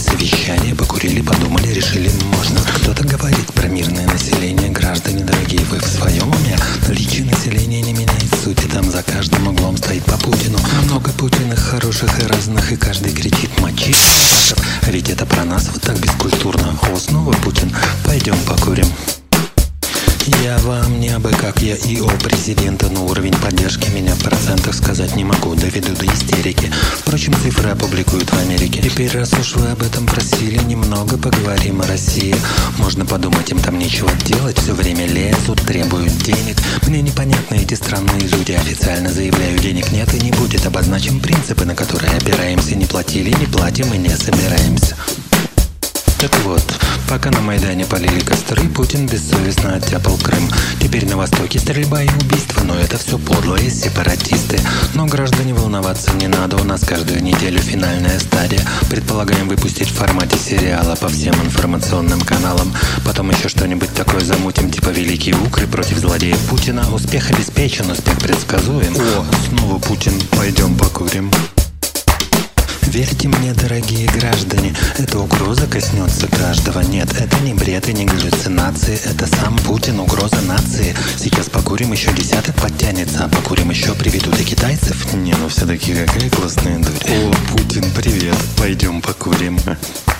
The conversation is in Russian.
совещание, покурили, подумали, решили можно. Кто-то говорит про мирное население. Граждане дорогие, вы в своем уме? Наличие населения не меняет сути. Там за каждым углом стоит по Путину много Путиных, хороших и разных. И каждый кричит мочи. А ведь это про нас вот так бескультурно. О, снова Путин, пойдем покурим. Я вам не абы как, я ИО президента, но уровень поддержки меня в процентах сказать не могу, доведу до истерики. Впрочем, цифры опубликуют в Америке. Теперь, раз уж вы об этом просили, немного поговорим о России. Можно подумать, им там нечего делать, все время лезут, требуют денег. Мне непонятны эти странные люди, официально заявляю, денег нет и не будет. Обозначим принципы, на которые опираемся, не платили, не платим и не собираемся. Так вот, пока на Майдане полили костры, Путин бессовестно оттяпал Крым. Теперь на Востоке стрельба и убийства, но это все подлые сепаратисты. Но граждане, волноваться не надо, у нас каждую неделю финальная стадия. Предполагаем выпустить в формате сериала по всем информационным каналам. Потом еще что-нибудь такое замутим, типа «Великий Укры» против злодея Путина. Успех обеспечен, успех предсказуем. О, снова Путин, пойдем покурим. Верьте мне, дорогие граждане, эта угроза коснется каждого. Нет, это не бред и не галлюцинации, это сам Путин, угроза нации. Сейчас покурим, еще десяток подтянется, а покурим еще, приведут и китайцев. Не, ну все-таки какая классная дурь. О, Путин, привет, пойдем покурим.